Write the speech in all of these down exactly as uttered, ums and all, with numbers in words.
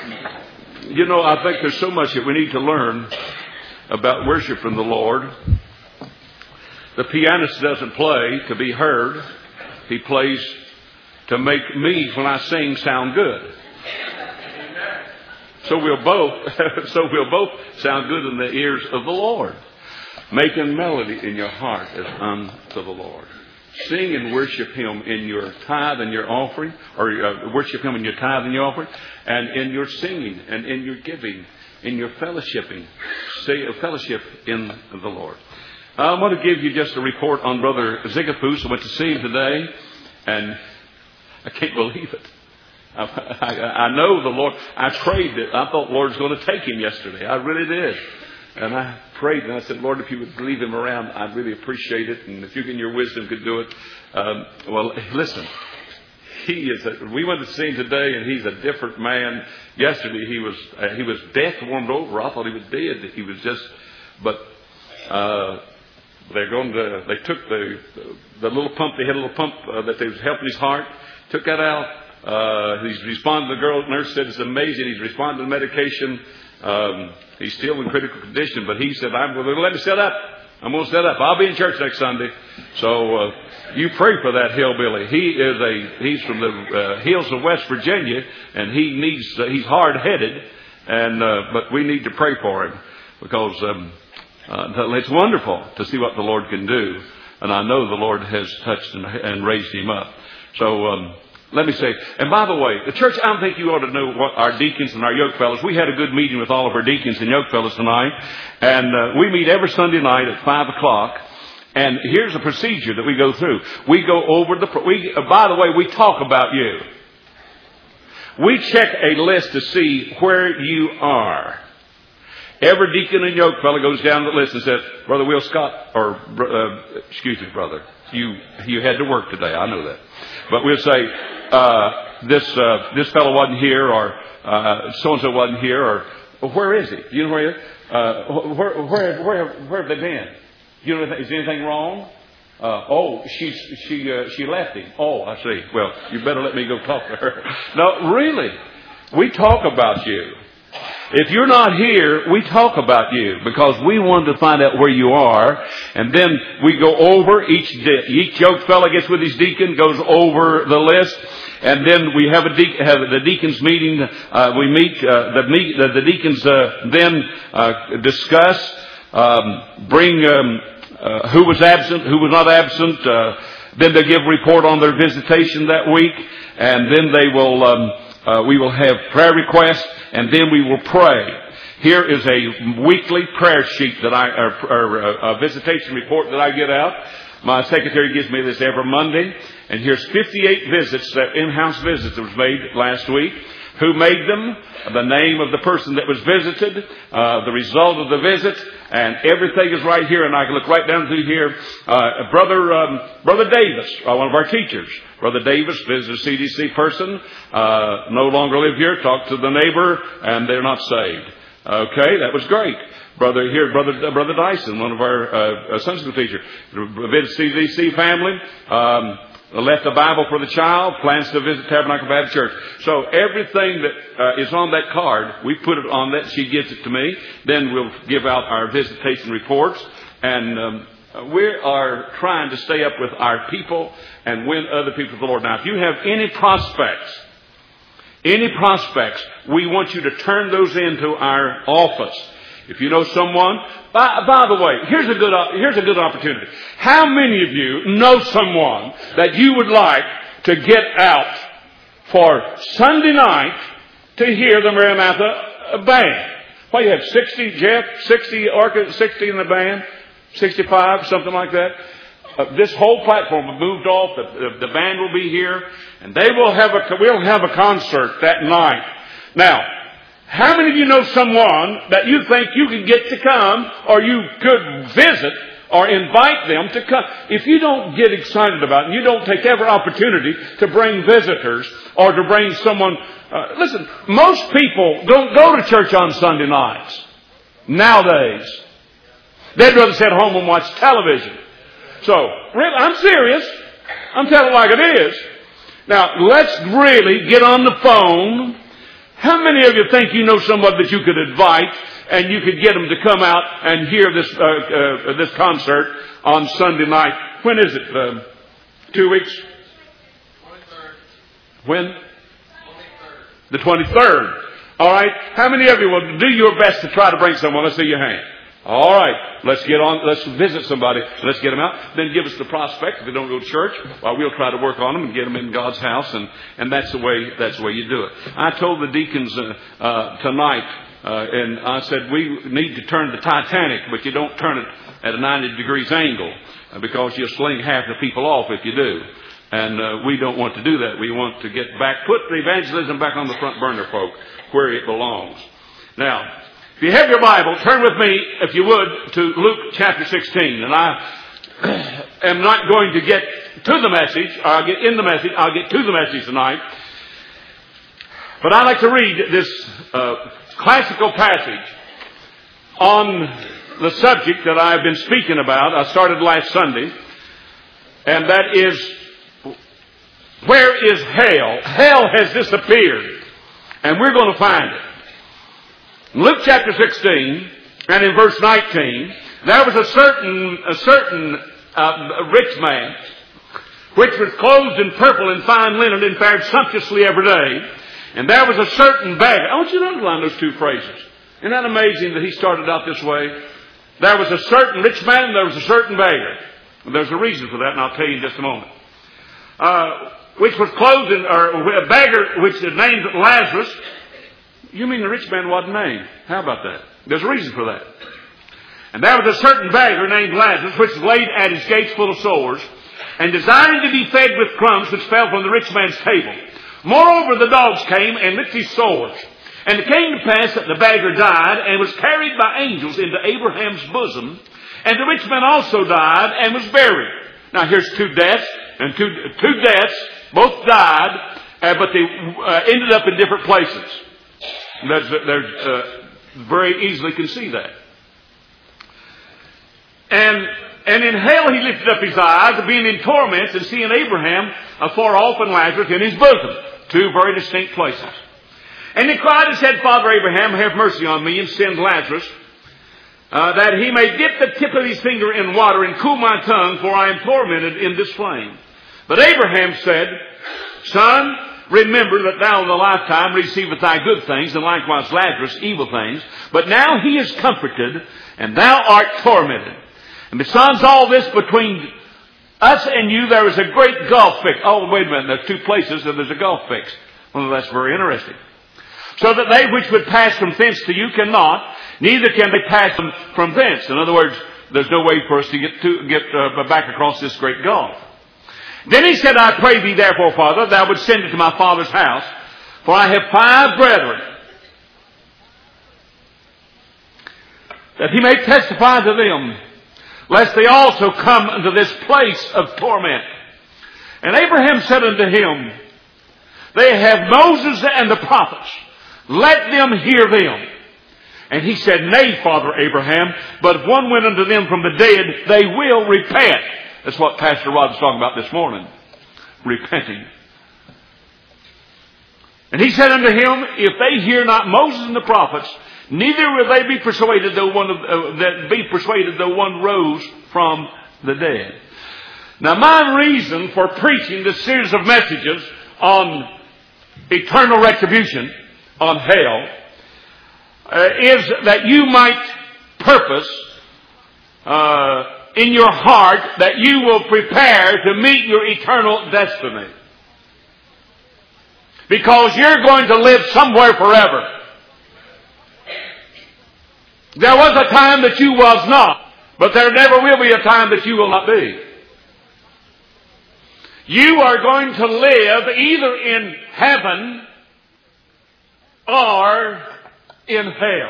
You know, I think there's so much that we need to learn about worshiping the Lord. The pianist doesn't play to be heard. He plays to make me, when I sing, sound good. So we'll both, so we'll both sound good in the ears of the Lord. Making melody in your heart as unto the Lord. Sing and worship Him in your tithe and your offering, or uh, worship Him in your tithe and your offering, and in your singing and in your giving, in your fellowshipping. Say a fellowship in the Lord. I want to give you just a report on Brother Zigapus. I went to see him today, and I can't believe it. I, I, I know the Lord. I prayed that I thought the Lord was going to take him yesterday. I really did. And I prayed and I said, Lord, if you would leave him around, I'd really appreciate it. And if you in your wisdom could do it. Um, well, listen, he is. A, we went to see him today, and he's a different man. Yesterday he was uh, he was death warmed over. I thought he was dead. He was just, but uh, they're going to. They took the the little pump. They had a little pump uh, that they was helping his heart. Took that out. Uh, he's responded. The girl nurse said it's amazing. He's responded to medication. Um, he's still in critical condition, but he said, I'm going to let me set up. I'm going to set up. I'll be in church next Sunday. So, uh, you pray for that hillbilly. He is a, he's from the, uh, hills of West Virginia, and he needs, uh, he's hard headed, and, uh, but we need to pray for him because, um, uh, it's wonderful to see what the Lord can do. And I know the Lord has touched and, and raised him up. So, um, let me say, and by the way, the church, I think you ought to know what our deacons and our yoke fellows. We had a good meeting with all of our deacons and yoke fellows tonight. And uh, we meet every Sunday night at five o'clock. And here's a procedure that we go through. We go over the, we, uh, by the way, we talk about you. We check a list to see where you are. Every deacon and yoke fellow goes down the list and says, Brother Will Scott, or, uh, excuse me, brother, you, you had to work today. I know that. But we'll say, uh, this, uh, this fellow wasn't here, or, uh, so-and-so wasn't here, or, where is he? You know where he is? Uh, where, where, where, where have they been? You know, is anything wrong? Uh, oh, she, she, uh, she left him. Oh, I see. Well, you better let me go talk to her. No, really. We talk about you. If you're not here, we talk about you because we want to find out where you are. And then we go over each, de- each yoke fellow gets with his deacon, goes over the list. And then we have a de- have the deacons meeting. Uh, we meet, uh, the, meet the, the deacons, uh, then, uh, discuss, um, bring, um, uh, who was absent, who was not absent. Uh, then they give a report on their visitation that week. And then they will, um, uh, we will have prayer requests. And then we will pray. Here is a weekly prayer sheet that I, or, or a visitation report that I get out. My secretary gives me this every Monday. And here's fifty-eight visits, that in-house visits that was made last week. Who made them? The name of the person that was visited, uh, the result of the visit, and everything is right here. And I can look right down through here. Uh, brother, um, Brother Davis, uh, one of our teachers. Brother Davis visited a C D C person, uh, no longer live here, talked to the neighbor, and they're not saved. Okay, that was great. Brother here, brother, uh, brother Dyson, one of our, uh, Sunday school teachers, visited C D C family, um, left a Bible for the child, plans to visit Tabernacle Baptist Church. So everything that uh, is on that card, we put it on that. She gives it to me. Then we'll give out our visitation reports. And um, we are trying to stay up with our people and win other people to the Lord. Now, if you have any prospects, any prospects, we want you to turn those into our office. If you know someone, by, by the way, here's a good, here's a good opportunity. How many of you know someone that you would like to get out for Sunday night to hear the Maranatha band? Well, you have sixty, Jeff, sixty, sixty in the band, sixty-five, something like that. Uh, this whole platform will moved off. The, the, the band will be here, and they will have a, we'll have a concert that night. Now, how many of you know someone that you think you can get to come, or you could visit or invite them to come? If you don't get excited about it, and you don't take every opportunity to bring visitors or to bring someone, uh, listen, most people don't go to church on Sunday nights nowadays. They'd rather sit home and watch television. So, really, I'm serious. I'm telling it like it is. Now, let's really get on the phone. How many of you think you know somebody that you could invite and you could get them to come out and hear this uh, uh, this concert on Sunday night? When is it? Uh, two weeks? twenty-third. When? twenty-third. The twenty-third. All right. How many of you will do your best to try to bring someone? Let's see your hand. All right. Let's get on. Let's visit somebody. Let's get them out. Then give us the prospect. If they don't go to church, well, we'll try to work on them and get them in God's house. And, and that's the way, that's the way you do it. I told the deacons uh, uh, tonight, uh, and I said, we need to turn the Titanic, but you don't turn it at a ninety degrees angle uh, because you'll sling half the people off if you do. And uh, we don't want to do that. We want to get back, put the evangelism back on the front burner, folk, where it belongs. Now, if you have your Bible, turn with me, if you would, to Luke chapter sixteen. And I am not going to get to the message, or I'll get in the message, I'll get to the message tonight. But I'd like to read this uh, classical passage on the subject that I've been speaking about. I started last Sunday. And that is, where is hell? Hell has disappeared. And we're going to find it. In Luke chapter sixteen, and in verse nineteen, there was a certain, a certain uh, rich man, which was clothed in purple and fine linen and fared sumptuously every day. And there was a certain beggar. I want you to underline those two phrases. Isn't that amazing that he started out this way? There was a certain rich man and there was a certain beggar. And there's a reason for that, and I'll tell you in just a moment. Uh, which was clothed in, or a beggar which is named Lazarus. You mean the rich man wasn't named? How about that? There's a reason for that. And there was a certain beggar named Lazarus, which laid at his gates full of sores, and desiring to be fed with crumbs which fell from the rich man's table. Moreover, the dogs came and licked his sores. And it came to pass that the beggar died, and was carried by angels into Abraham's bosom. And the rich man also died, and was buried. Now here's two deaths, and two, two deaths, both died, uh, but they uh, ended up in different places. There's, there's, uh, very easily can see that. And, and in hell he lifted up his eyes, being in torments, and seeing Abraham afar off and Lazarus in his bosom. Two very distinct places. And he cried and said, Father Abraham, have mercy on me, and send Lazarus, uh, that he may dip the tip of his finger in water and cool my tongue, for I am tormented in this flame. But Abraham said, Son, remember that thou in the lifetime receivest thy good things, and likewise Lazarus evil things. But now he is comforted, and thou art tormented. And besides all this, between us and you, there is a great gulf fixed. Oh, wait a minute. There's two places, and there's a gulf fixed. Well, that's very interesting. So that they which would pass from thence to you cannot, neither can they pass from, from thence. In other words, there's no way for us to get to get uh, back across this great gulf. Then he said, I pray thee therefore, Father, thou would send it to my father's house, for I have five brethren, that he may testify to them, lest they also come unto this place of torment. And Abraham said unto him, They have Moses and the prophets. Let them hear them. And he said, Nay, Father Abraham, but if one went unto them from the dead, they will repent. That's what Pastor Rod was talking about this morning. Repenting. And he said unto him, If they hear not Moses and the prophets, neither will they be persuaded though one of, uh, that be persuaded though one rose from the dead. Now, my reason for preaching this series of messages on eternal retribution, on hell, uh, is that you might purpose uh, in your heart that you will prepare to meet your eternal destiny. Because you're going to live somewhere forever. There was a time that you was not, but there never will be a time that you will not be. You are going to live either in heaven or in hell.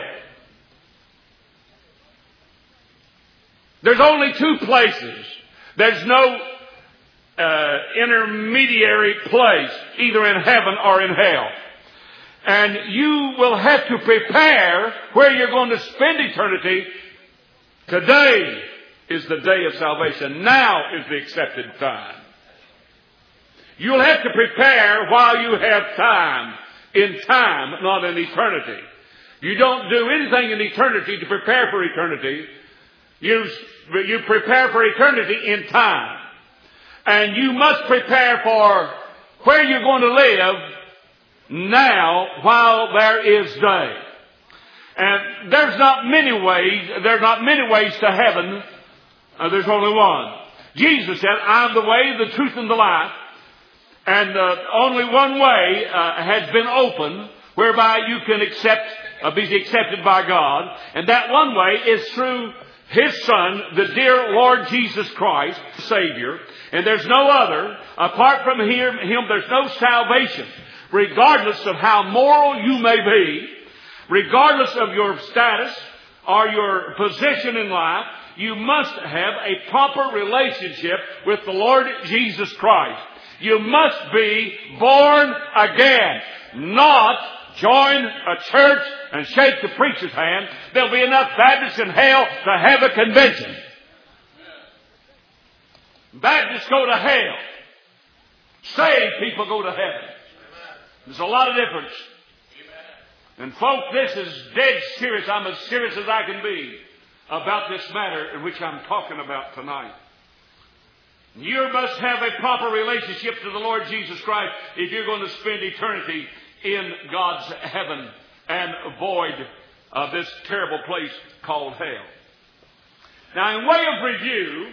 There's only two places. There's no uh, intermediary place, either in heaven or in hell. And you will have to prepare where you're going to spend eternity. Today is the day of salvation. Now is the accepted time. You'll have to prepare while you have time in time, not in eternity. You don't do anything in eternity to prepare for eternity. You, you prepare for eternity in time. And you must prepare for where you're going to live now while there is day. And there's not many ways, there's not many ways to heaven. Uh, there's only one. Jesus said, I'm the way, the truth, and the life. And uh, only one way uh, has been opened whereby you can accept, uh, be accepted by God. And that one way is through His Son, the dear Lord Jesus Christ, Savior. And there's no other. Apart from Him, there's no salvation. Regardless of how moral you may be, regardless of your status or your position in life, you must have a proper relationship with the Lord Jesus Christ. You must be born again, not join a church and shake the preacher's hand. There'll be enough Baptists in hell to have a convention. Baptists go to hell. Saved people go to heaven. There's a lot of difference. And folks, this is dead serious. I'm as serious as I can be about this matter in which I'm talking about tonight. You must have a proper relationship to the Lord Jesus Christ if you're going to spend eternity in God's heaven and avoid uh, this terrible place called hell. Now, in way of review,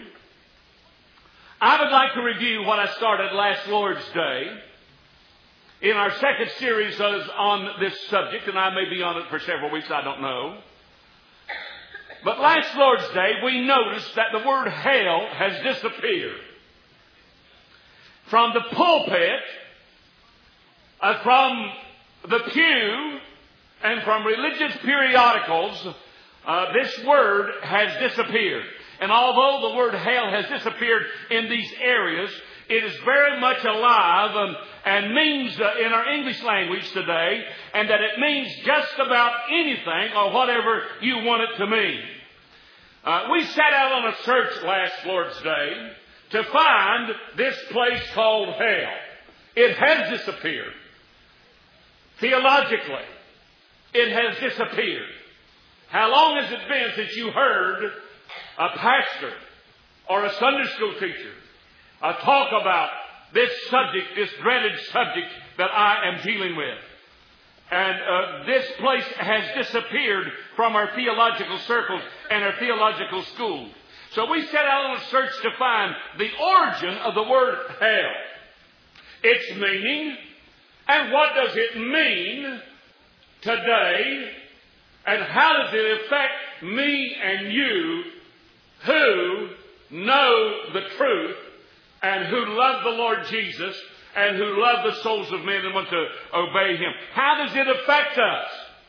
I would like to review what I started last Lord's Day in our second series on this subject, and I may be on it for several weeks, I don't know. But last Lord's Day, we noticed that the word hell has disappeared from the pulpit, uh, from the pew, and from religious periodicals. Uh, this word has disappeared. And although the word hell has disappeared in these areas, it is very much alive and, and means uh, in our English language today, and that it means just about anything or whatever you want it to mean. Uh, we set out on a search last Lord's Day to find this place called hell. It has disappeared. Theologically, it has disappeared. How long has it been since you heard a pastor or a Sunday school teacher uh, talk about this subject, this dreaded subject that I am dealing with? And uh, this place has disappeared from our theological circles and our theological schools. So we set out on a search to find the origin of the word hell, its meaning, and what does it mean today, and how does it affect me and you who know the truth and who love the Lord Jesus and who love the souls of men and want to obey Him. How does it affect us?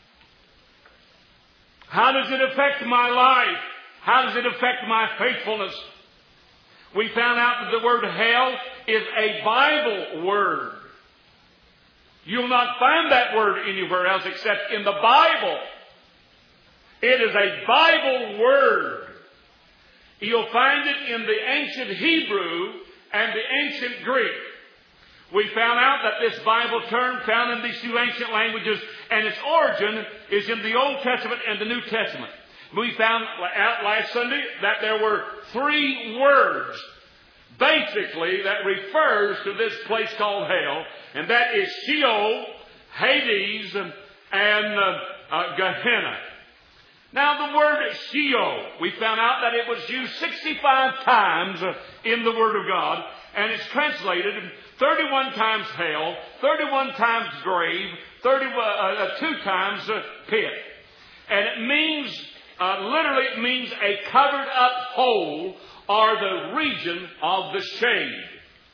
How does it affect my life? How does it affect my faithfulness? We found out that the word hell is a Bible word. You'll not find that word anywhere else except in the Bible. It is a Bible word. You'll find it in the ancient Hebrew and the ancient Greek. We found out that this Bible term found in these two ancient languages, and its origin is in the Old Testament and the New Testament. We found out last Sunday that there were three words basically that refers to this place called hell, and that is Sheol, Hades, and, and uh, uh, Gehenna. Now, the word Sheol, we found out that it was used sixty-five times in the Word of God, and it's translated thirty-one times hell, thirty-one times grave, thirty, uh, two times uh, pit. And it means, uh, literally it means a covered up hole or the region of the shade.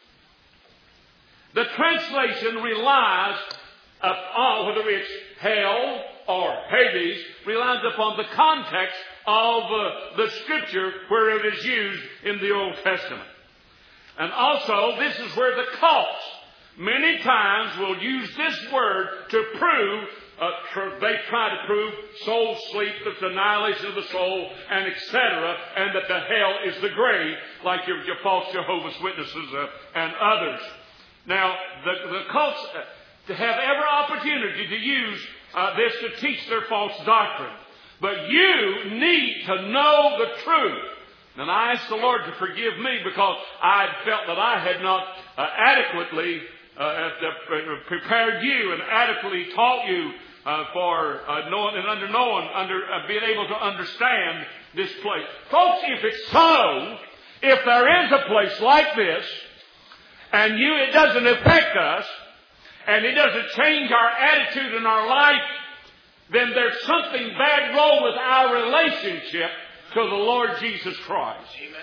The translation relies upon, whether it's hell or Hades, relies upon the context of uh, the Scripture where it is used in the Old Testament. And also, this is where the cults many times will use this word to prove, uh, tr- they try to prove soul sleep, that's the annihilation of the soul, and et cetera, and that the hell is the grave, like your, your false Jehovah's Witnesses uh, and others. Now, the, the cults, uh, to have every opportunity to use uh, this to teach their false doctrine. But you need to know the truth. And I ask the Lord to forgive me because I felt that I had not uh, adequately uh, uh, prepared you and adequately taught you uh, for uh, knowing and under knowing, under uh, being able to understand this place. Folks, if it's so, if there is a place like this, and you, it doesn't affect us, and it doesn't change our attitude in our life, then there's something bad wrong with our relationship to the Lord Jesus Christ. Amen.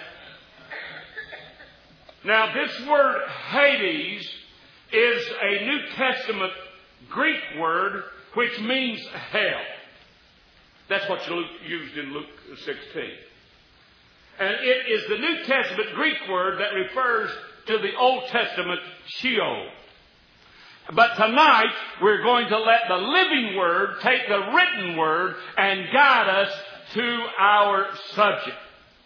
Now, this word Hades is a New Testament Greek word which means hell. That's what Luke used in Luke sixteen. And it is the New Testament Greek word that refers to the Old Testament Sheol. But tonight, we're going to let the living word take the written word and guide us to our subject.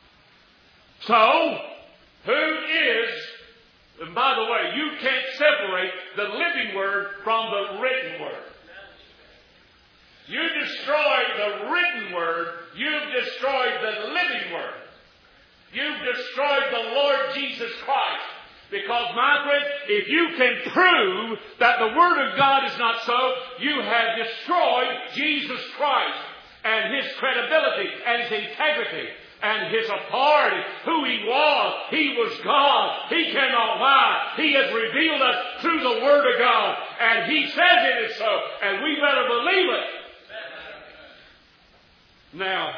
So, who is, and by the way, you can't separate the living word from the written word. You destroyed the written word, you've destroyed the living word. You've destroyed the Lord Jesus Christ. Because, my friend, if you can prove that the Word of God is not so, you have destroyed Jesus Christ and His credibility and His integrity and His authority, who He was. He was God. He cannot lie. He has revealed us through the Word of God. And He says it is so. And we better believe it. Now,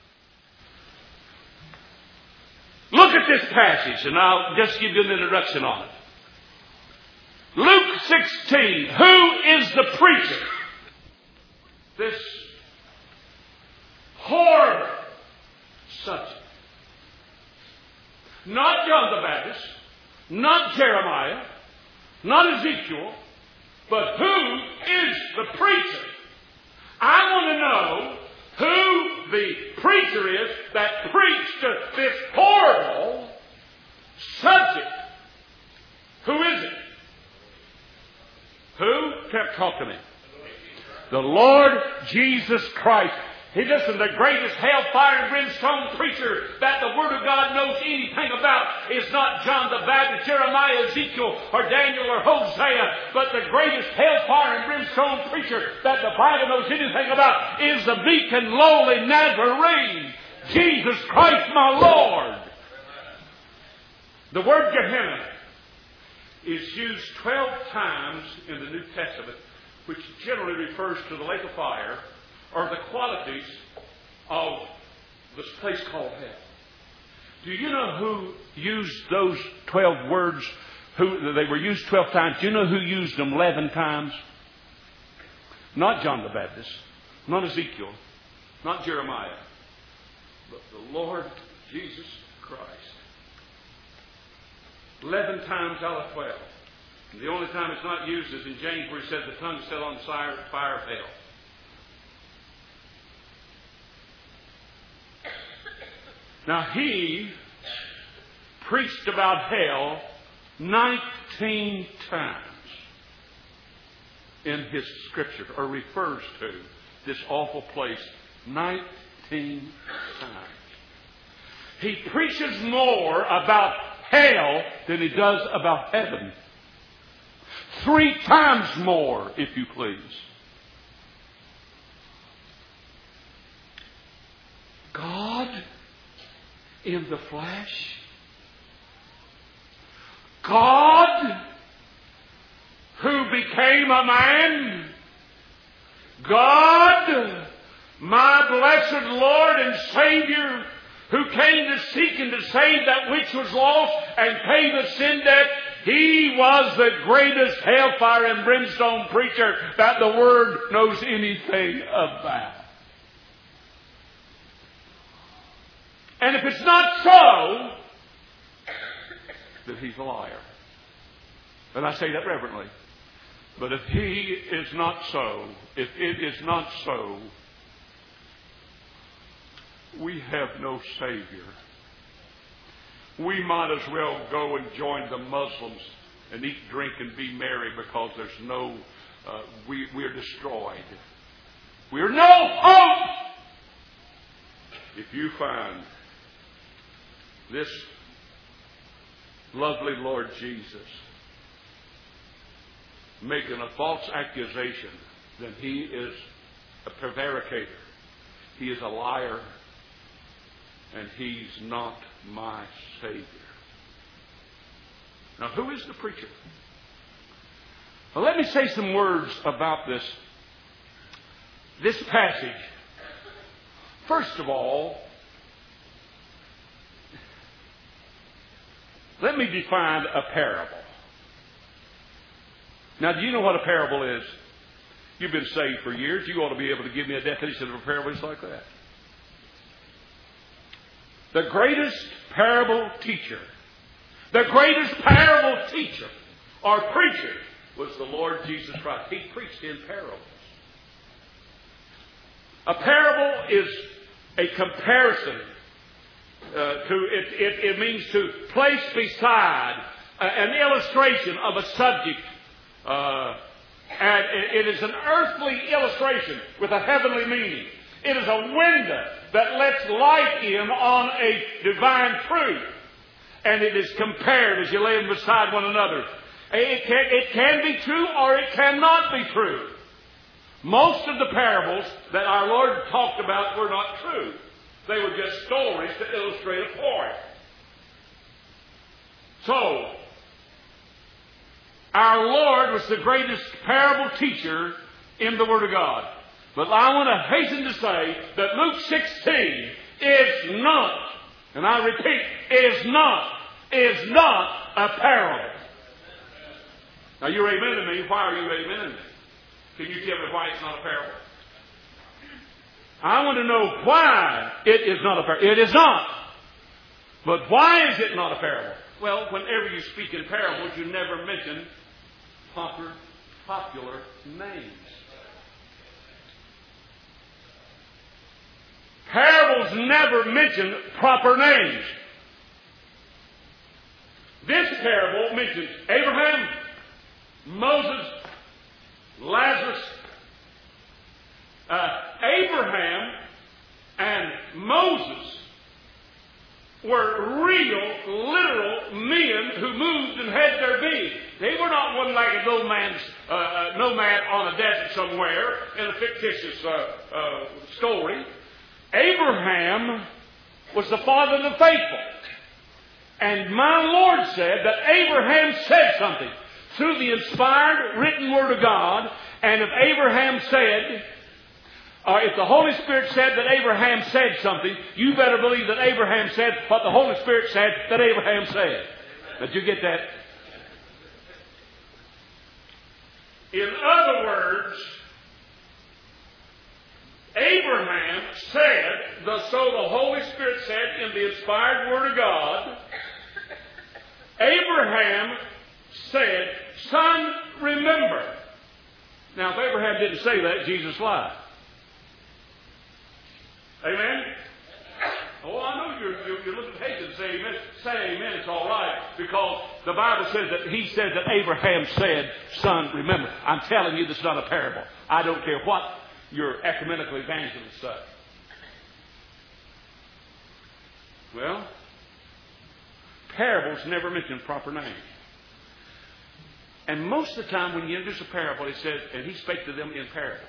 look at this passage, and I'll just give you an introduction on it. Luke sixteen. Who is the preacher? This horrible subject. Not John the Baptist, not Jeremiah, not Ezekiel, but who is the preacher? I want to know who the preacher is that preached this horrible subject. Who is it? Who? Kept talking to me. The Lord Jesus Christ. He listen, the greatest hellfire and brimstone preacher that the Word of God knows anything about is not John the Baptist, Jeremiah, Ezekiel, or Daniel, or Hosea, but the greatest hellfire and brimstone preacher that the Bible knows anything about is the meek and lowly Nazarene, Jesus Christ my Lord. The word Gehenna is used twelve times in the New Testament, which generally refers to the lake of fire, or the qualities of this place called hell. Do you know who used those twelve words? Who they were used twelve times. Do you know who used them eleven times? Not John the Baptist, not Ezekiel, not Jeremiah, but the Lord Jesus Christ. Eleven times out of twelve. And the only time it's not used is in James, where he said the tongue set on fire, fire of hell. Now, he preached about hell nineteen times in his scripture, or refers to this awful place nineteen times. He preaches more about hell than he does about heaven. Three times more, if you please. God in the flesh. God who became a man. God, my blessed Lord and Savior, who came to seek and to save that which was lost and pay the sin debt. He was the greatest hellfire and brimstone preacher that the Word knows anything about. And if it's not so, then he's a liar. And I say that reverently. But if he is not so, if it is not so, we have no Savior. We might as well go and join the Muslims and eat, drink, and be merry, because there's no uh, we, we're destroyed. We're no hope. If you find this lovely Lord Jesus making a false accusation, then he is a prevaricator. He is a liar. And he's not my Savior. Now, who is the preacher? Well, let me say some words about this, this passage. First of all, let me define a parable. Now, do you know what a parable is? You've been saved for years. You ought to be able to give me a definition of a parable just like that. The greatest parable teacher, the greatest parable teacher or preacher was the Lord Jesus Christ. He preached in parables. A parable is a comparison. Uh, to it, it, it means to place beside uh, an illustration of a subject. Uh, and it, it is an earthly illustration with a heavenly meaning. It is a window that lets light in on a divine truth. And it is compared as you lay them beside one another. It can, it can be true or it cannot be true. Most of the parables that our Lord talked about were not true. They were just stories to illustrate a point. So, our Lord was the greatest parable teacher in the Word of God. But I want to hasten to say that Luke sixteen is not, and I repeat, is not, is not a parable. Now you're amen to me. Why are you amen to me? Can you tell me why it's not a parable? I want to know why it is not a parable. It is not. But why is it not a parable? Well, whenever you speak in parables, you never mention popular, popular names. Parables never mention proper names. This parable mentions Abraham, Moses, Lazarus. Uh, Abraham and Moses were real, literal men who moved and had their being. They were not one like a nomad, uh, nomad on a desert somewhere in a fictitious uh, uh, story. Abraham was the father of the faithful. And my Lord said that Abraham said something through the inspired written Word of God. And if Abraham said, or if the Holy Spirit said that Abraham said something, you better believe that Abraham said what the Holy Spirit said that Abraham said. Did you get that? In other words, Abraham said, so the Holy Spirit said in the inspired Word of God, Abraham said, son, remember. Now, if Abraham didn't say that, Jesus lied. Amen? Oh, I know you're, you're, you're looking patient to say amen. Say amen, it's all right. Because the Bible says that he said that Abraham said, son, remember. I'm telling you, this is not a parable. I don't care what your ecumenical evangelists say. Well, parables never mention proper names. And most of the time when you introduce a parable, he says, and he spake to them in parables.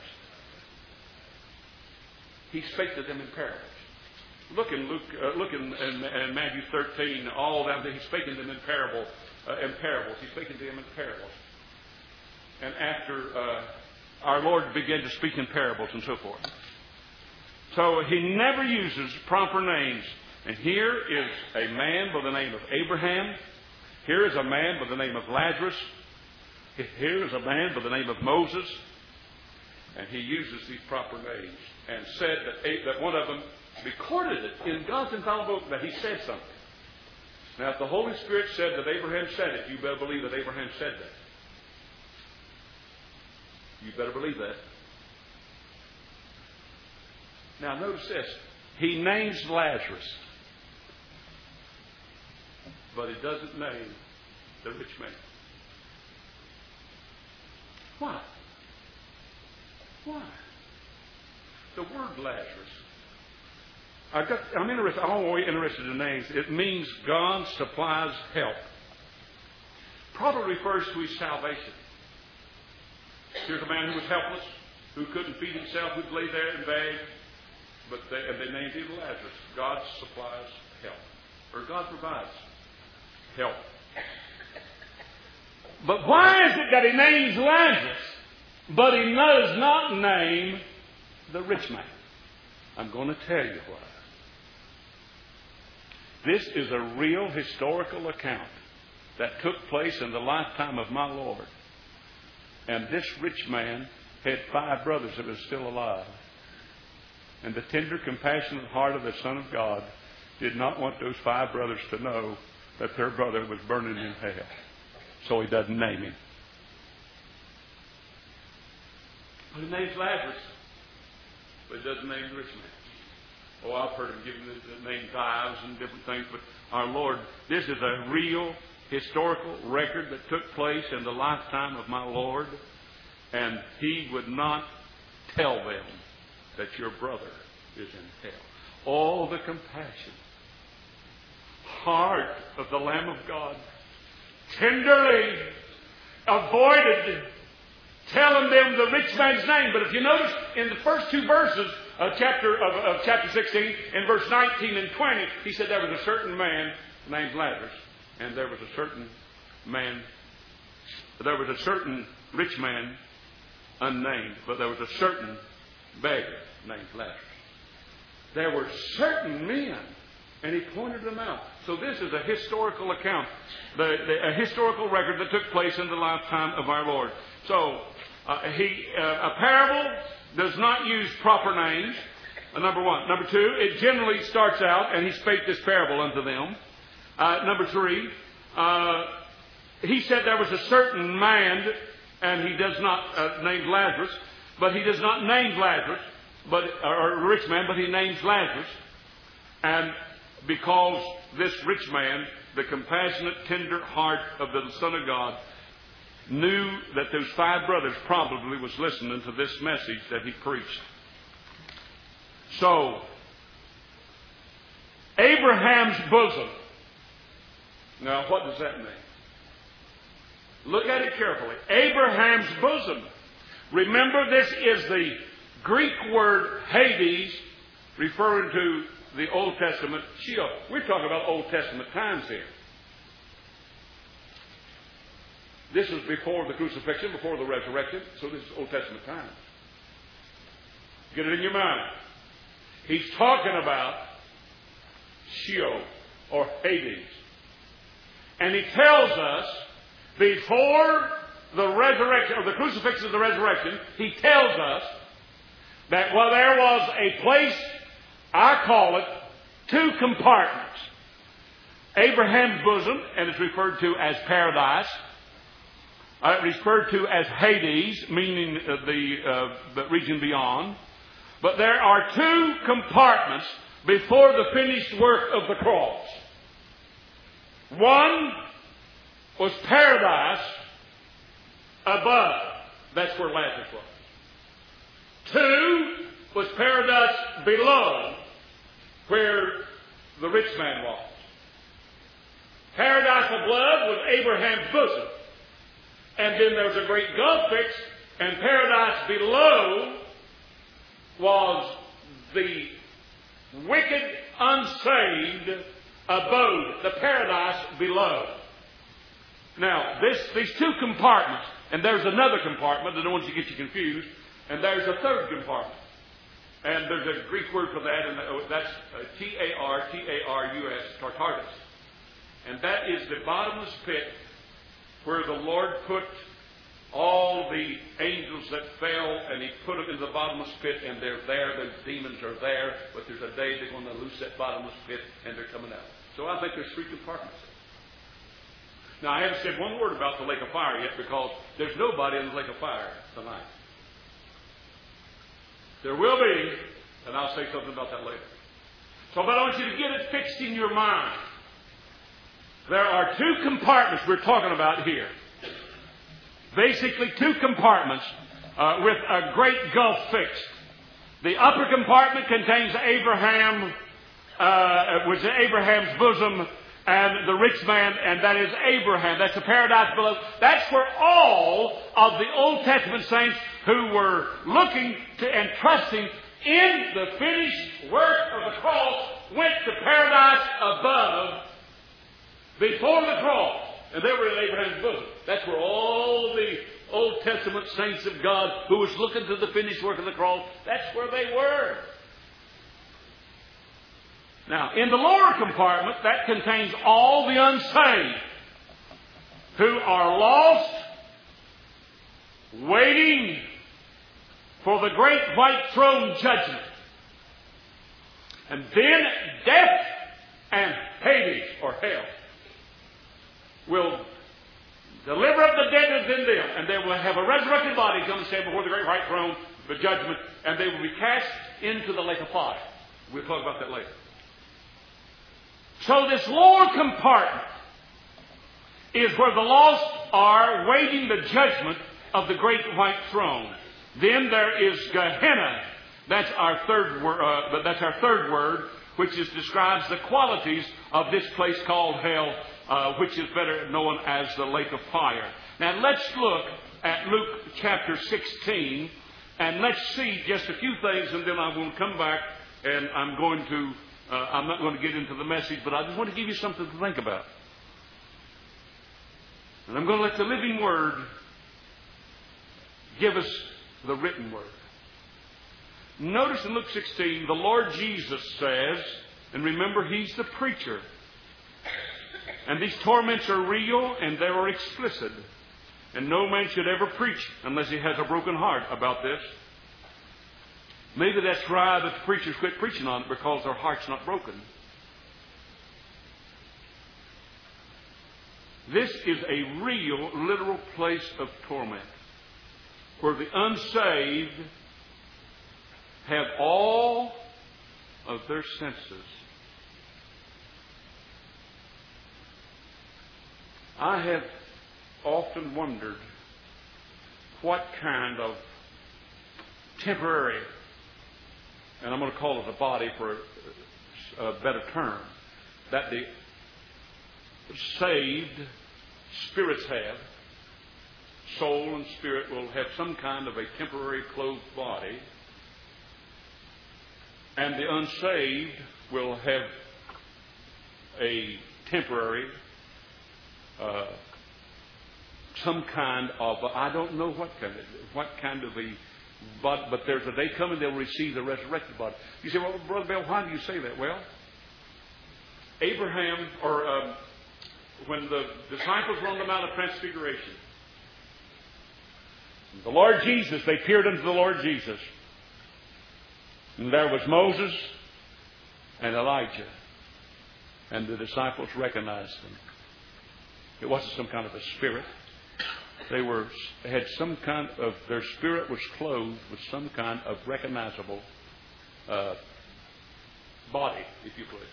He spake to them in parables. Look in Luke, uh, look in, in, in Matthew thirteen, all that. He's speaking to them in parable, uh, in parables. He's speaking to them in parables. And after uh, our Lord began to speak in parables and so forth. So he never uses proper names. And here is a man by the name of Abraham. Here is a man by the name of Lazarus. Here is a man by the name of Moses. And he uses these proper names. And said that, that one of them recorded it in God's infallible book that he said something. Now, if the Holy Spirit said that Abraham said it, you better believe that Abraham said that. You better believe that. Now, notice this. He names Lazarus. But he doesn't name the rich man. Why? Why? The word Lazarus. I got, I'm interested. I'm always interested in names. It means God supplies help. Probably refers to his salvation. Here's a man who was helpless, who couldn't feed himself, who'd lay there and beg. But they, and they named him Lazarus. God supplies help. Or God provides help. But why is it that he names Lazarus, but he does not name the rich man? I'm going to tell you why. This is a real historical account that took place in the lifetime of my Lord. And this rich man had five brothers that were still alive. And the tender, compassionate heart of the Son of God did not want those five brothers to know that their brother was burning in hell. So he doesn't name him. But he names Lazarus, but he doesn't name the rich man. Oh, I've heard him giving the name tithes and different things, but our Lord, this is a real historical record that took place in the lifetime of my Lord, and he would not tell them that your brother is in hell. All the compassion, heart of the Lamb of God tenderly avoided telling them the rich man's name. But if you notice in the first two verses of chapter of, of chapter sixteen, in verse nineteen and twenty, he said there was a certain man named Lazarus, and there was a certain man, there was a certain rich man unnamed, but there was a certain beggar named Lazarus. There were certain men, and he pointed them out. So this is a historical account, the, the, a historical record that took place in the lifetime of our Lord. So uh, he, uh, a parable does not use proper names, uh, number one. Number two, it generally starts out, and he spake this parable unto them. Uh, number three, uh, he said there was a certain man, and he does not uh, name Lazarus, but he does not name Lazarus, but or a rich man, but he names Lazarus. And because this rich man, the compassionate, tender heart of the Son of God, knew that those five brothers probably was listening to this message that he preached. So, Abraham's bosom. Now, what does that mean? Look at it carefully. Abraham's bosom. Remember, this is the Greek word Hades, referring to the Old Testament Sheol. We're talking about Old Testament times here. This is before the crucifixion, before the resurrection, so this is Old Testament times. Get it in your mind. He's talking about Sheol, or Hades. And he tells us, before the resurrection, or the crucifixion of the resurrection, he tells us that well, there was a place, I call it, two compartments. Abraham's bosom, and it's referred to as paradise. Uh, it's referred to as Hades, meaning uh, the, uh, the region beyond. But there are two compartments before the finished work of the cross. One was paradise above. That's where Lazarus was. Two was paradise below, where the rich man was. Paradise above was Abraham's bosom. And then there was a great gulf fixed, and paradise below was the wicked, unsaved abode, the paradise below. Now, this, these two compartments, and there's another compartment, I don't want you to get you confused, and there's a third compartment. And there's a Greek word for that, and that's T A R T A R U S, Tartarus. And that is the bottomless pit where the Lord put all the angels that fell, and He put them in the bottomless pit, and they're there. Those demons are there, but there's a day they're going to loose that bottomless pit, and they're coming out. So I think there's three compartments. Now, I haven't said one word about the lake of fire yet, because there's nobody in the lake of fire tonight. There will be, and I'll say something about that later. So, but I want you to get it fixed in your mind. There are two compartments we're talking about here. Basically, two compartments uh, with a great gulf fixed. The upper compartment contains Abraham, uh, which is Abraham's bosom, and the rich man, and that is Abraham. That's the paradise below. That's where all of the Old Testament saints who were looking to and trusting in the finished work of the cross went to paradise above before the cross. And they were in Abraham's bosom. That's where all the Old Testament saints of God who was looking to the finished work of the cross, that's where they were. Now, in the lower compartment, that contains all the unsaved who are lost, waiting for the great white throne judgment. And then death and Hades, or hell, will deliver up the dead that's in them, and they will have a resurrected body come and stand before the great white throne, the judgment, and they will be cast into the lake of fire. We'll talk about that later. So this lower compartment is where the lost are waiting the judgment of the great white throne. Then there is Gehenna. That's our third word. Uh, that's our third word, which is, describes the qualities of this place called hell, uh, which is better known as the lake of fire. Now let's look at Luke chapter sixteen, and let's see just a few things, and then I'm going to come back, and I'm going to. Uh, I'm not going to get into the message, but I just want to give you something to think about. And I'm going to let the living word give us the written word. Notice in Luke sixteen, the Lord Jesus says, and remember, He's the preacher. And these torments are real and they are explicit. And no man should ever preach unless he has a broken heart about this. Maybe that's why the preachers quit preaching on it, because their heart's not broken. This is a real, literal place of torment where the unsaved have all of their senses. I have often wondered what kind of temporary, and I'm going to call it a body for a better term, that the saved spirits have. Soul and spirit will have some kind of a temporary clothed body, and the unsaved will have a temporary, uh, some kind of, I don't know what kind of, what kind of a, but, but there's a day coming they'll receive the resurrected body. You say, well, Brother Bell, why do you say that? Well, Abraham, or um, when the disciples were on the Mount of Transfiguration, the Lord Jesus, they peered into the Lord Jesus. And there was Moses and Elijah. And the disciples recognized them. It wasn't some kind of a spirit. They were had some kind of, their spirit was clothed with some kind of recognizable uh, body, if you please.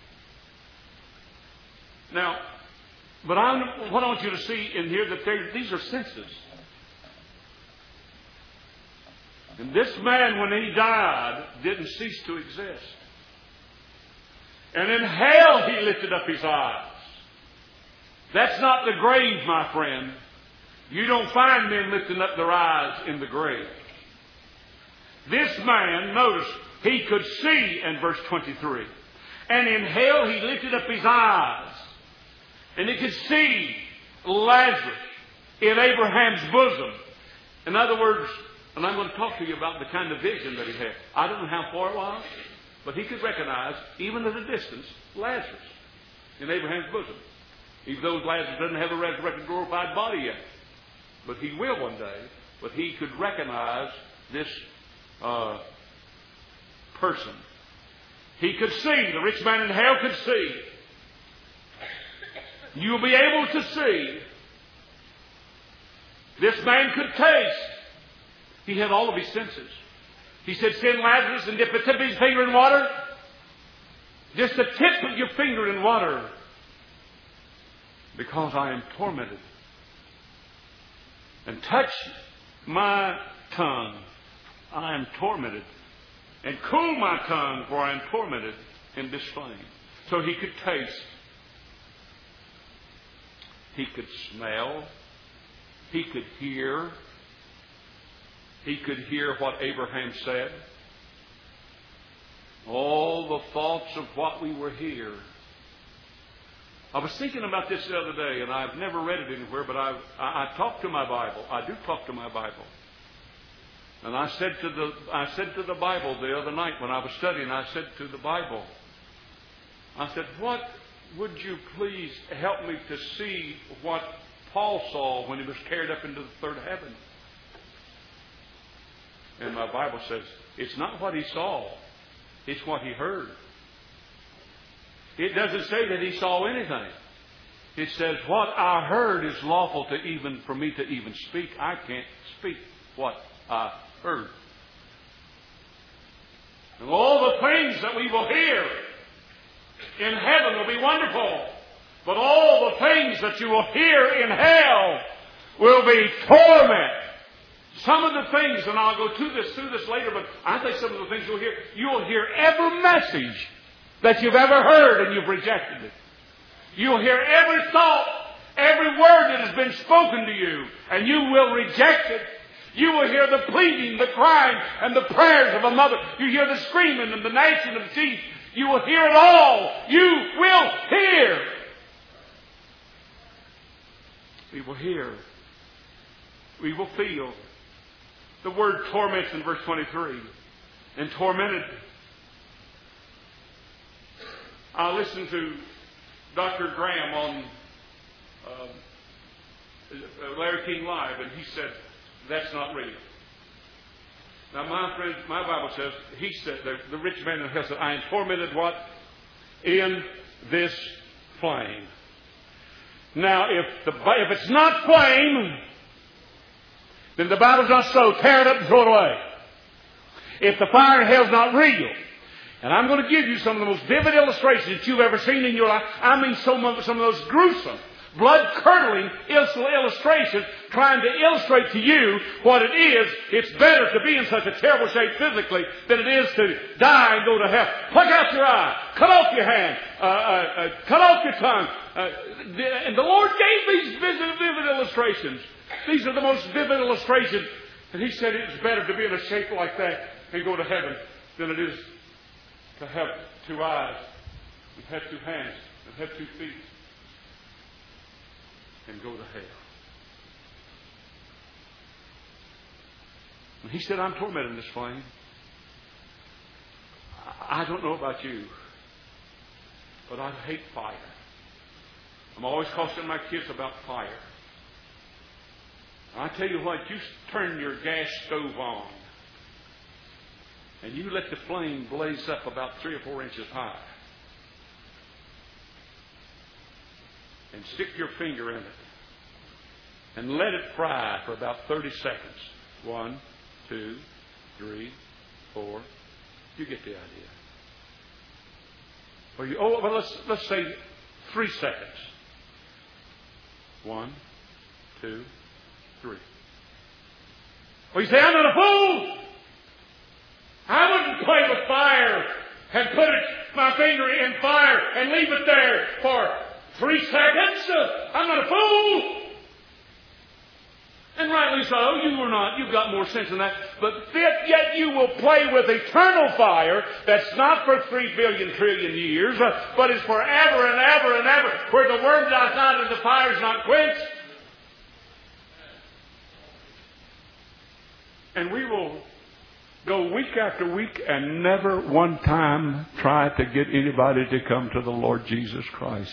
Now, but I, what I want you to see in here, that these are senses. And this man, when he died, didn't cease to exist. And in hell he lifted up his eyes. That's not the grave, my friend. You don't find men lifting up their eyes in the grave. This man, notice, he could see in verse twenty-three. And in hell he lifted up his eyes. And he could see Lazarus in Abraham's bosom. In other words, and I'm going to talk to you about the kind of vision that he had. I don't know how far it was, but he could recognize, even at a distance, Lazarus in Abraham's bosom. Even though Lazarus doesn't have a resurrected, glorified body yet. But he will one day. But he could recognize this uh, person. He could see. The rich man in hell could see. You'll be able to see. This man could taste. He had all of his senses. He said, send Lazarus and dip the tip of his finger in water. Just the tip of your finger in water. Because I am tormented. And touch my tongue, I am tormented. And cool my tongue, for I am tormented in this flame. So he could taste. He could smell. He could hear. He could hear what Abraham said. All the thoughts of what we were here. I was thinking about this the other day, and I've never read it anywhere, but I've, I, I talk to my Bible. I do talk to my Bible. And I said to the I said to the Bible the other night when I was studying, I said to the Bible, I said, what would you please help me to see what Paul saw when he was carried up into the third heaven? And my Bible says, it's not what he saw, it's what he heard. It doesn't say that he saw anything. It says, what I heard is lawful to even for me to even speak. I can't speak what I heard. And all the things that we will hear in heaven will be wonderful. But all the things that you will hear in hell will be torment. Some of the things, and I'll go to this, through this later, but I think some of the things you'll hear, you'll hear every message that you've ever heard and you've rejected it. You'll hear every thought, every word that has been spoken to you, and you will reject it. You will hear the pleading, the crying, and the prayers of a mother. You hear the screaming and the gnashing of teeth. You will hear it all. You will hear. We will hear. We will feel. The word torments in verse twenty-three. And tormented. I listened to Doctor Graham on uh, Larry King Live, and he said, that's not real. Now, my friend, my Bible says, he said, the, the rich man in hell said, I am tormented what? In this flame. Now, if the if it's not flame, then the Bible's not so. Tear it up and throw it away. If the fire in hell is not real, and I'm going to give you some of the most vivid illustrations that you've ever seen in your life. I mean, some of, some of those gruesome, blood-curdling illustrations trying to illustrate to you what it is. It's better to be in such a terrible shape physically than it is to die and go to hell. Pluck out your eye. Cut off your hand. Uh, uh, uh, cut off your tongue. Uh, and the Lord gave these vivid, vivid illustrations. These are the most vivid illustrations. And He said it's better to be in a shape like that and go to heaven than it is to have two eyes, and have two hands, and have two feet, and go to hell. And He said, I'm tormented in this flame. I don't know about you, but I hate fire. I'm always cautioning my kids about fire. I tell you what, you turn your gas stove on, and you let the flame blaze up about three or four inches high. And stick your finger in it. And let it fry for about thirty seconds. One, two, three, four. You get the idea. Or you, oh, well, let's, let's say three seconds. One, two, three. Well, you say, I'm not a fool. I wouldn't play with fire and put it, my finger in fire and leave it there for three seconds. I'm not a fool. And rightly so, you are not. You've got more sense than that. But yet you will play with eternal fire that's not for three billion trillion years, but is forever and ever and ever, where the worm dies not and the fire is not quenched. And we will go week after week and never one time try to get anybody to come to the Lord Jesus Christ.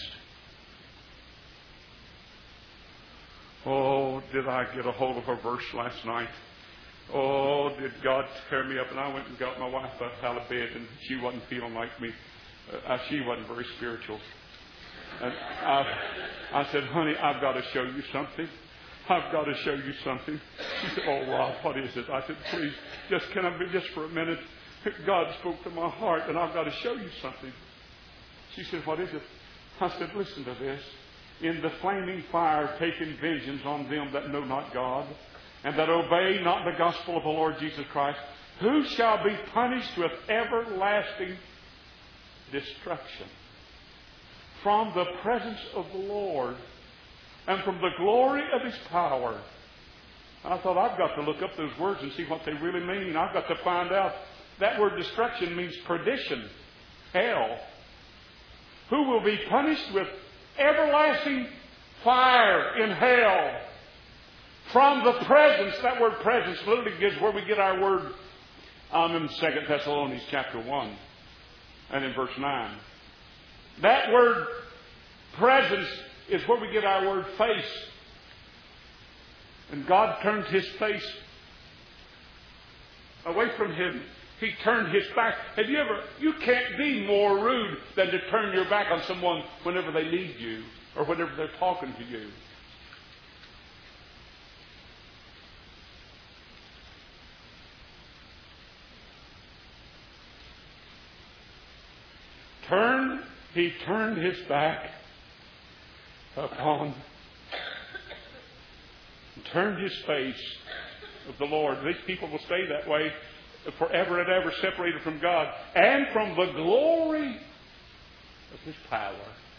Oh, did I get a hold of a verse last night? Oh, did God tear me up? And I went and got my wife out of bed, and she wasn't feeling like me. Uh, she wasn't very spiritual. And I, I said, honey, I've got to show you something. I've got to show you something. She said, oh, Rob, what is it? I said, please, just can I be just for a minute? God spoke to my heart, and I've got to show you something. She said, what is it? I said, listen to this. In the flaming fire taking vengeance on them that know not God, and that obey not the gospel of the Lord Jesus Christ, who shall be punished with everlasting destruction from the presence of the Lord and from the glory of His power. And I thought, I've got to look up those words and see what they really mean. I've got to find out. That word destruction means perdition, hell. Who will be punished with everlasting fire in hell from the presence. That word presence literally is where we get our word um, in Second Thessalonians chapter one and in verse nine. That word presence is where we get our word face. And God turned His face away from Him. He turned His back. Have you ever, you can't be more rude than to turn your back on someone whenever they need you or whenever they're talking to you. Turn, He turned His back upon, turned His face of the Lord. These people will stay that way forever and ever, separated from God and from the glory of His power.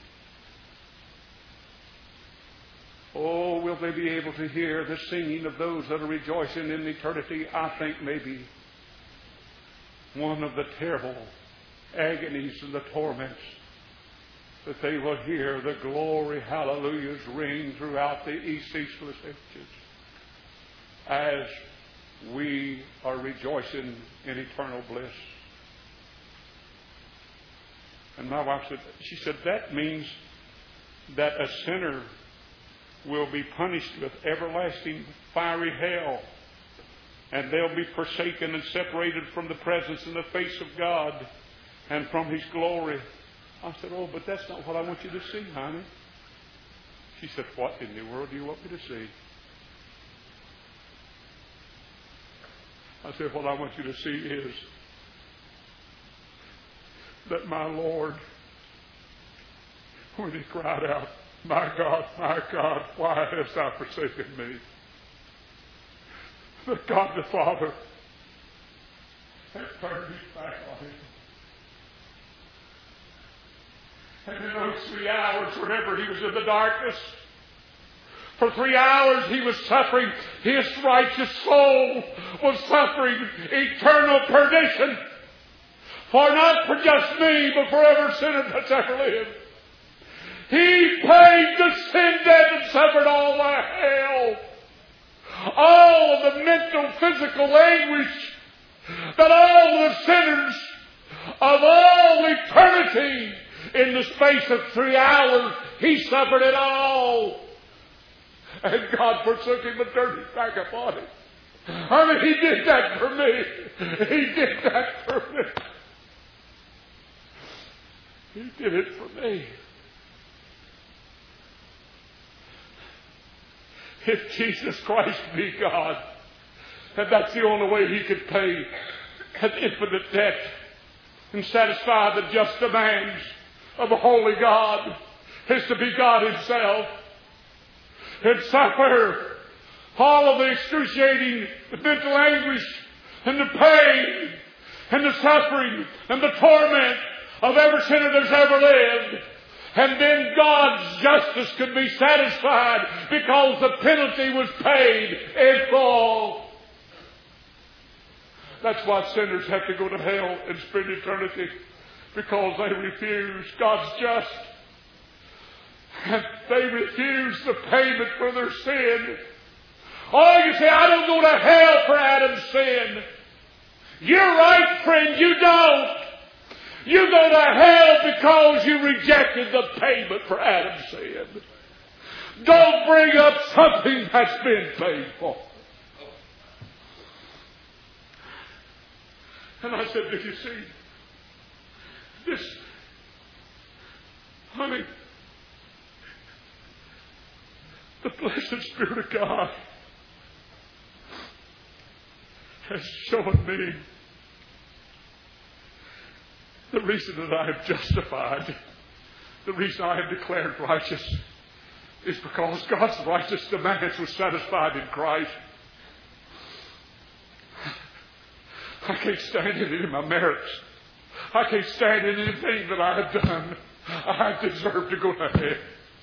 Oh, will they be able to hear the singing of those that are rejoicing in eternity? I think maybe one of the terrible agonies and the torments that they will hear the glory hallelujahs ring throughout the ceaseless ages as we are rejoicing in eternal bliss. And my wife said, she said, that means that a sinner will be punished with everlasting fiery hell, and they'll be forsaken and separated from the presence and the face of God and from His glory. I said, oh, but that's not what I want you to see, honey. She said, what in the world do you want me to see? I said, what I want you to see is that my Lord, when He cried out, my God, my God, why hast Thou forsaken me? That God the Father has turned His back on Him. And in those three hours, whenever He was in the darkness, for three hours He was suffering. His righteous soul was suffering eternal perdition. For not for just me, but for every sinner that's ever lived. He paid the sin debt and suffered all the hell. All of the mental, physical anguish that all the sinners of all eternity in the space of three hours, He suffered it all. And God forsook Him and turned His back upon Him. I mean, He did that for me. He did that for me. He did it for me. If Jesus Christ be God, and that's the only way He could pay an infinite debt and satisfy the just demands of a holy God, is to be God Himself and suffer all of the excruciating the mental anguish and the pain and the suffering and the torment of every sinner that's ever lived. And then God's justice could be satisfied because the penalty was paid in full. That's why sinners have to go to hell and spend eternity, because they refuse God's just. And they refuse the payment for their sin. Oh, you say, I don't go to hell for Adam's sin. You're right, friend, you don't. You go to hell because you rejected the payment for Adam's sin. Don't bring up something that's been paid for. And I said, do you see? This, honey, the blessed Spirit of God has shown me the reason that I am justified, the reason I am declared righteous, is because God's righteous demands were satisfied in Christ. I can't stand it in my merits. I can't stand it in anything that I have done. I deserve to go to hell.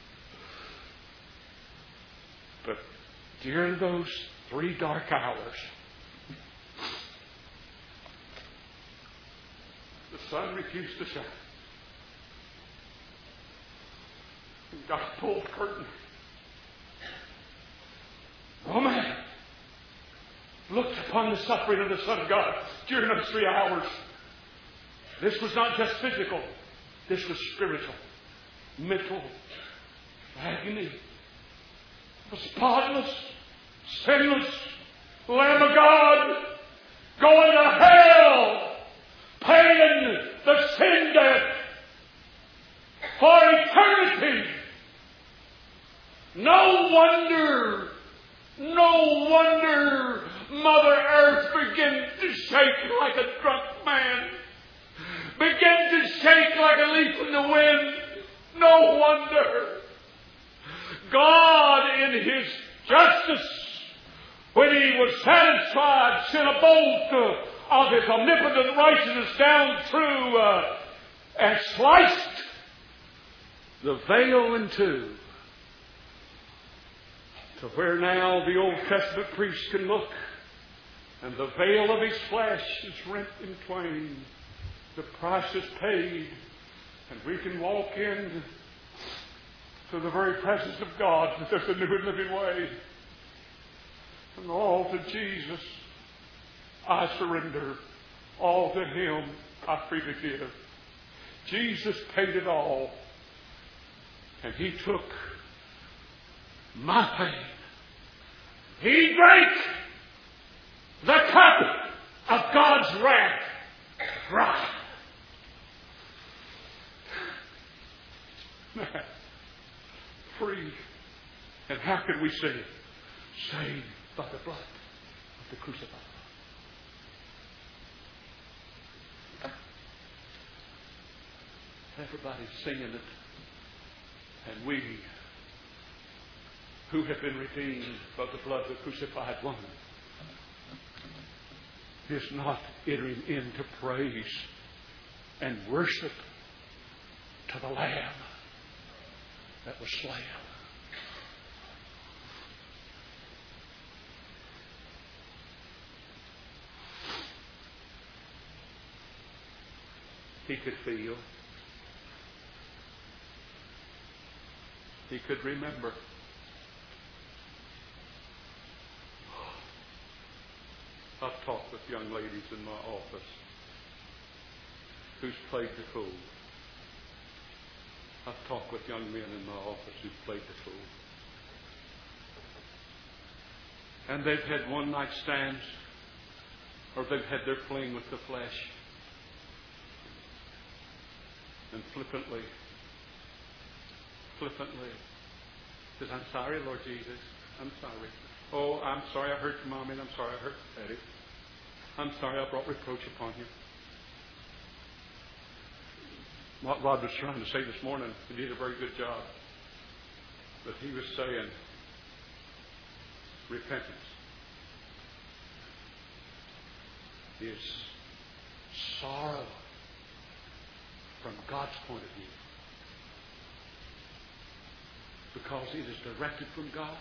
But during those three dark hours, the sun refused to shine. And God pulled the curtain. Oh man, looked upon the suffering of the Son of God during those three hours. This was not just physical. This was spiritual, mental agony. The spotless, sinless Lamb of God going to hell, paying the sin debt for eternity. No wonder, no wonder Mother Earth began to shake like a drunk man. Began to shake like a leaf in the wind. No wonder. God, in His justice, when He was satisfied, sent a bolt of His omnipotent righteousness down through uh, and sliced the veil in two, to where now the Old Testament priest can look, and the veil of his flesh is rent in twain. The price is paid, and we can walk in to the very presence of God. That there's a new and living way. And all to Jesus I surrender. All to Him I freely give. Jesus paid it all. And He took my pain. He drank the cup of God's wrath dry. Free. And how can we say it? Saved by the blood of the crucified. Everybody's singing it. And we, who have been redeemed by the blood of the crucified one, is not entering into praise and worship to the Lamb that was slain. He could feel. He could remember. I've talked with young ladies in my office who's played the fool. I've talked with young men in my office who've played the fool. And they've had one night stands, or they've had their fling with the flesh. And flippantly, flippantly says, I'm sorry, Lord Jesus. I'm sorry. Oh, I'm sorry I hurt your mommy, and I'm sorry I hurt Daddy. I'm sorry I brought reproach upon you. What Rod was trying to say this morning, he did a very good job. But he was saying, repentance is sorrow from God's point of view. Because it is directed from God.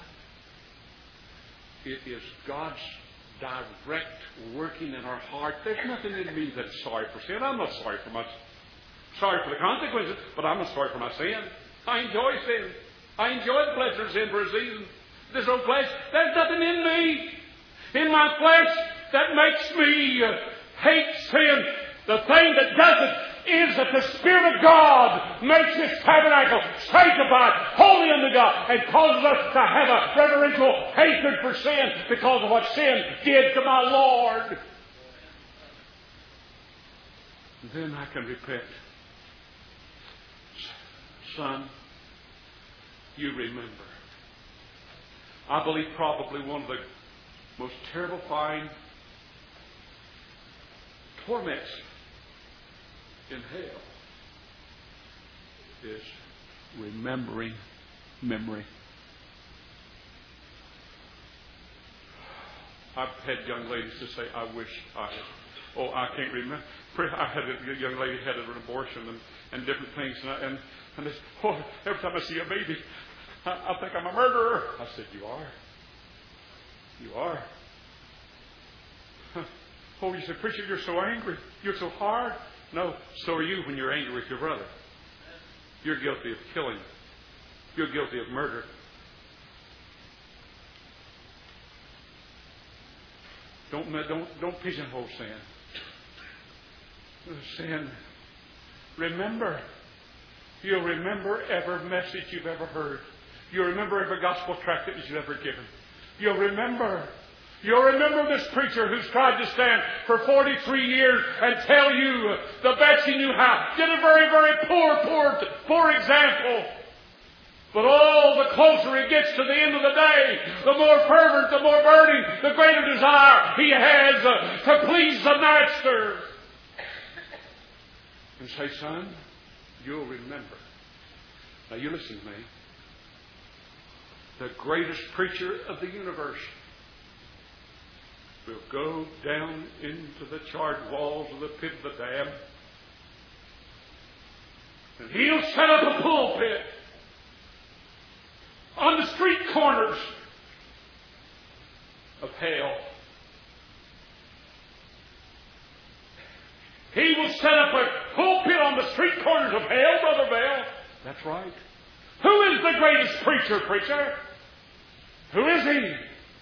It is God's direct working in our heart. There's nothing in me that's sorry for sin. I'm not sorry for my sorry for the consequences, but I'm not sorry for my sin. I enjoy sin. I enjoy the pleasure of sin for a season. There's no flesh. There's nothing in me, in my flesh, that makes me uh, hate sin. The thing that does it is that the Spirit of God makes His tabernacle sanctified, holy unto God, and causes us to have a reverential hatred for sin because of what sin did to my Lord. Then I can repent. Son, you remember. I believe probably one of the most terrifying torments in hell is remembering memory. I've had young ladies to say, I wish I had Oh, I can't remember. I had a young lady had an abortion and, and different things. And, I, and, and they said, oh, every time I see a baby, I, I think I'm a murderer. I said, you are. You are. Oh, you said, preacher, you're so angry. You're so hard. No, so are you when you're angry with your brother. You're guilty of killing. You're guilty of murder. Don't, don't, don't pigeonhole sin. Sin. Remember. You'll remember every message you've ever heard. You'll remember every gospel tract that you've ever given. You'll remember. You'll remember this preacher who's tried to stand for forty-three years and tell you the best he knew how. Did a very, very poor, poor, poor example. But oh, the closer he gets to the end of the day, the more fervent, the more burning, the greater desire he has uh, to please the Master. And say, son, you'll remember. Now you listen to me. The greatest preacher of the universe will go down into the charred walls of the pit of the dam. And he'll set up a pulpit on the street corners of hell. He will set up a pulpit on the street corners of hell, Brother Bell. That's right. Who is the greatest preacher, preacher? Who is he?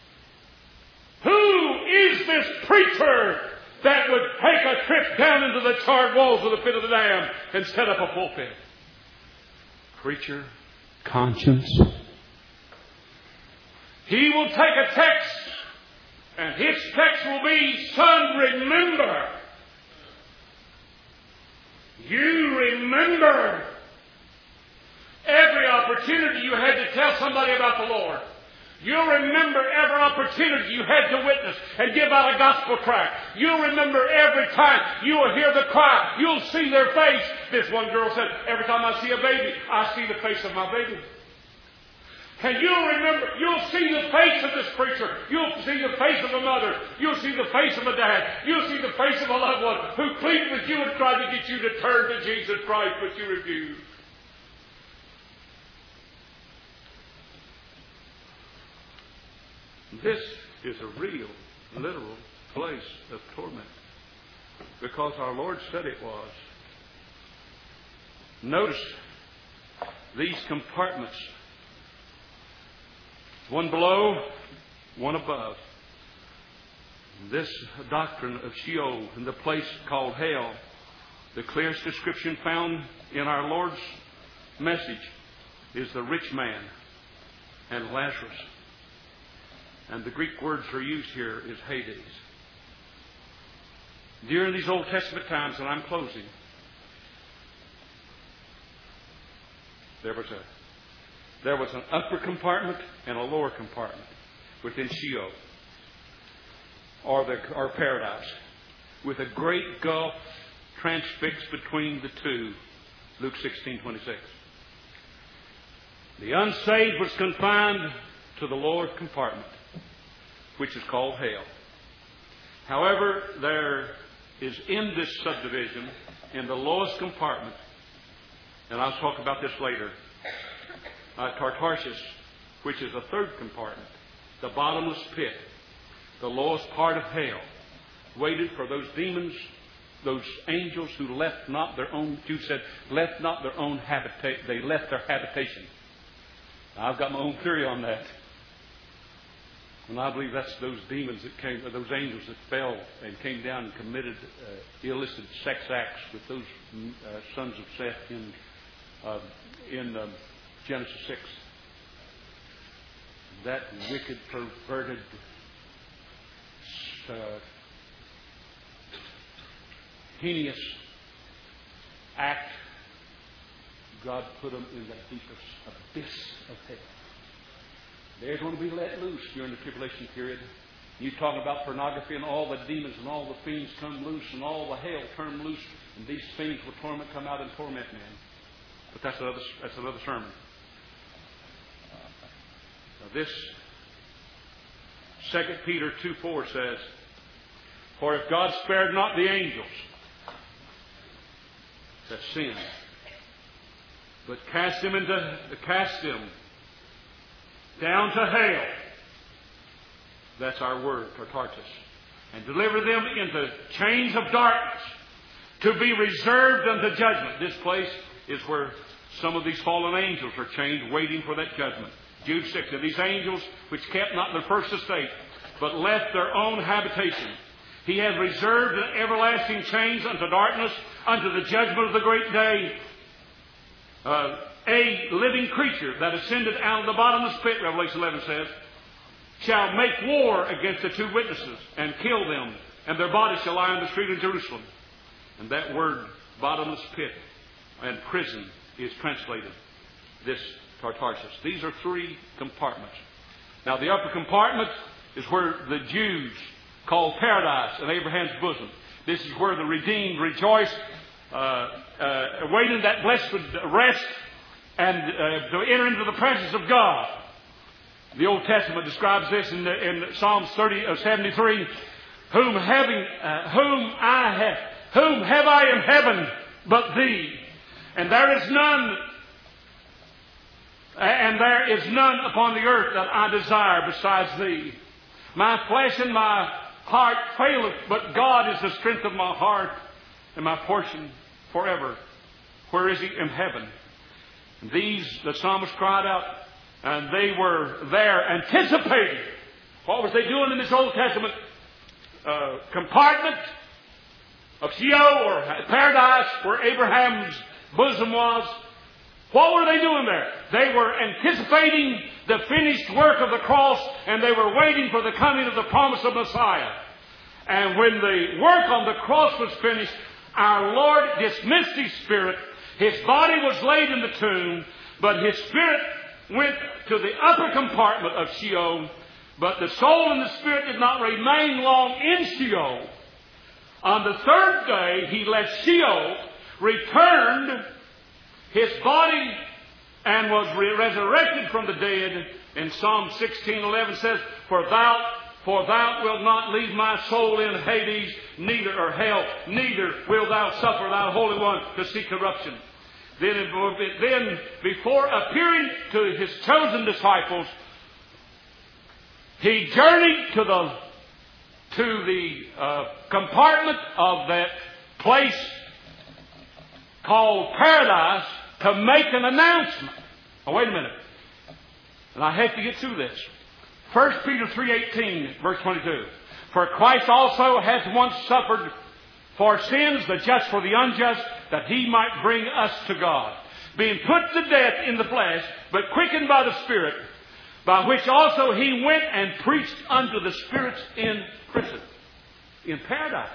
Who is this preacher that would take a trip down into the charred walls of the pit of the dam and set up a pulpit? Preacher, conscience. He will take a text, and his text will be, son, remember. You remember every opportunity you had to tell somebody about the Lord. You'll remember every opportunity you had to witness and give out a gospel tract. You'll remember every time you will hear the cry. You'll see their face. This one girl said, every time I see a baby, I see the face of my baby. And you'll remember, you'll see the face of this preacher. You'll see the face of a mother. You'll see the face of a dad. You'll see the face of a loved one who pleaded with you and tried to get you to turn to Jesus Christ, but you refused. This is a real, literal place of torment, because our Lord said it was. Notice these compartments. One below, one above. This doctrine of Sheol and the place called hell, the clearest description found in our Lord's message is the rich man and Lazarus. And the Greek words are used here is Hades. During these Old Testament times, and I'm closing, there was a There was an upper compartment and a lower compartment within Sheol, or the or paradise, with a great gulf transfixed between the two. Luke sixteen twenty-six. The unsaved was confined to the lower compartment, which is called hell. However, there is in this subdivision, in the lowest compartment, and I'll talk about this later, Uh, Tartarsus, which is a third compartment, the bottomless pit, the lowest part of hell, waited for those demons, those angels who left not their own, Jude said, left not their own habitation. They left their habitation. Now, I've got my own theory on that. And I believe that's those demons that came, those angels that fell and came down and committed uh, illicit sex acts with those uh, sons of Seth in, uh, in um, Genesis six. That wicked, perverted, uh, heinous act, God put them in the deepest abyss of hell. They're going to be let loose during the tribulation period. You talk about pornography, and all the demons and all the fiends come loose, and all the hell turn loose, and these fiends will torment, come out and torment men. But that's another, that's another sermon. Now this Second Peter two four says, For if God spared not the angels that sinned, but cast them into cast them down to hell. That's our word, Tartartus. And deliver them into chains of darkness, to be reserved unto judgment. This place is where some of these fallen angels are chained, waiting for that judgment. Jude six. And these angels, which kept not their first estate, but left their own habitation, He hath reserved in everlasting chains unto darkness, unto the judgment of the great day. Uh, a living creature that ascended out of the bottomless pit, Revelation eleven says, shall make war against the two witnesses and kill them, and their bodies shall lie in the street of Jerusalem. And that word, bottomless pit and prison, is translated this Tartarsus. These are three compartments. Now, the upper compartment is where the Jews call paradise in Abraham's bosom. This is where the redeemed rejoice, uh, uh, awaiting that blessed rest and uh, to enter into the presence of God. The Old Testament describes this in, the, in Psalms thirty, uh, seventy-three. Whom having, uh, whom I have, whom have I in heaven but Thee? And there is none, and there is none upon the earth that I desire besides Thee. My flesh and my heart faileth, but God is the strength of my heart and my portion forever. Where is He? In heaven. And these, the psalmist cried out, and they were there anticipating. What was they doing in this Old Testament uh, compartment of Sheol or paradise where Abraham's bosom was? What were they doing there? They were anticipating the finished work of the cross, and they were waiting for the coming of the promise of Messiah. And when the work on the cross was finished, our Lord dismissed His spirit. His body was laid in the tomb, but His spirit went to the upper compartment of Sheol. But the soul and the spirit did not remain long in Sheol. On the third day, He left Sheol, returned His body, and was re- resurrected from the dead. In Psalm sixteen eleven says, For thou, for thou wilt not leave my soul in Hades, neither or hell, neither wilt thou suffer thy Holy One to see corruption. Then, then before appearing to His chosen disciples, He journeyed to the to the uh, compartment of that place called paradise to make an announcement. Oh, wait a minute. And I have to get through this. First Peter three eighteen, verse twenty-two. For Christ also hath once suffered for sins, the just for the unjust, that He might bring us to God, being put to death in the flesh, but quickened by the Spirit, by which also He went and preached unto the spirits in prison, in paradise.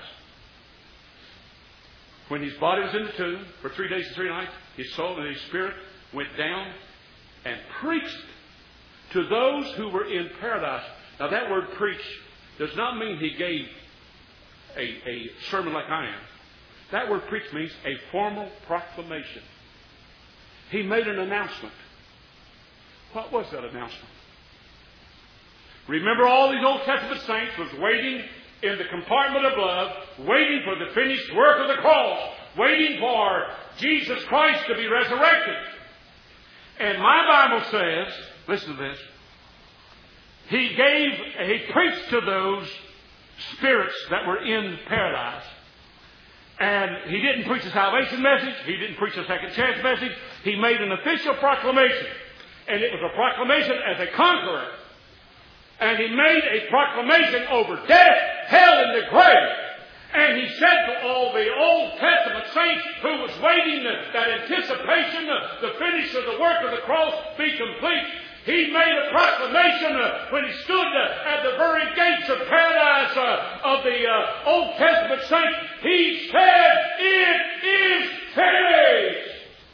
When His body was in the tomb for three days and three nights, His soul and His spirit went down and preached to those who were in paradise. Now, that word preach does not mean He gave a, a sermon like I am. That word preach means a formal proclamation. He made an announcement. What was that announcement? Remember, all these Old Testament saints was waiting in the compartment of love, waiting for the finished work of the cross, waiting for Jesus Christ to be resurrected. And my Bible says, listen to this, He gave, He preached to those spirits that were in paradise. And He didn't preach a salvation message. He didn't preach a second chance message. He made an official proclamation. And it was a proclamation as a conqueror. And He made a proclamation over death, hell, and the grave. And He said to all the Old Testament saints who was waiting that, that anticipation, the, the finish of the work of the cross be complete, He made a proclamation uh, when He stood uh, at the very gates of paradise uh, of the uh, Old Testament saints. He said, "It is finished."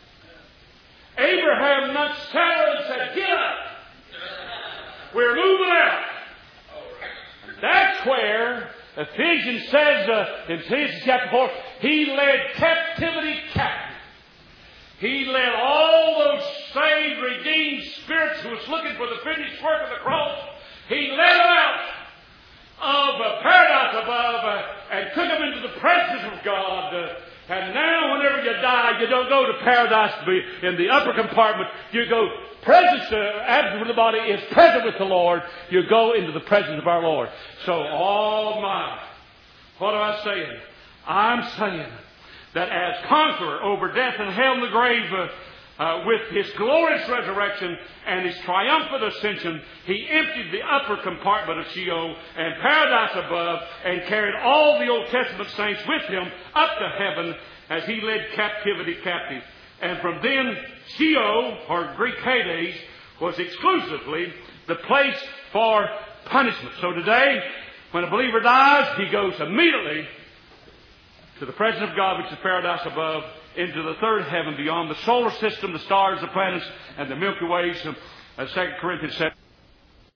Abraham nudged Sarah and said, "Get up. We're moving out." And that's where Ephesians says, uh, in Ephesians chapter four, He led captivity captive. He led all those saved, redeemed spirits who was looking for the finished work of the cross. He led them out of uh, paradise above uh, and took them into the presence of God. Uh, and now whenever you die, you don't go to paradise to be in the upper compartment. You go presence, uh, absent with the body is present with the Lord. You go into the presence of our Lord. So, oh my, what am I saying? I'm saying that as conqueror over death and hell and the grave, uh, Uh, with His glorious resurrection and His triumphant ascension, He emptied the upper compartment of Sheol and paradise above and carried all the Old Testament saints with Him up to heaven as He led captivity captive. And from then, Sheol, or Greek Hades, was exclusively the place for punishment. So today, when a believer dies, he goes immediately to the presence of God, which is paradise above, into the third heaven beyond the solar system, the stars, the planets, and the Milky Ways, as Second Corinthians said.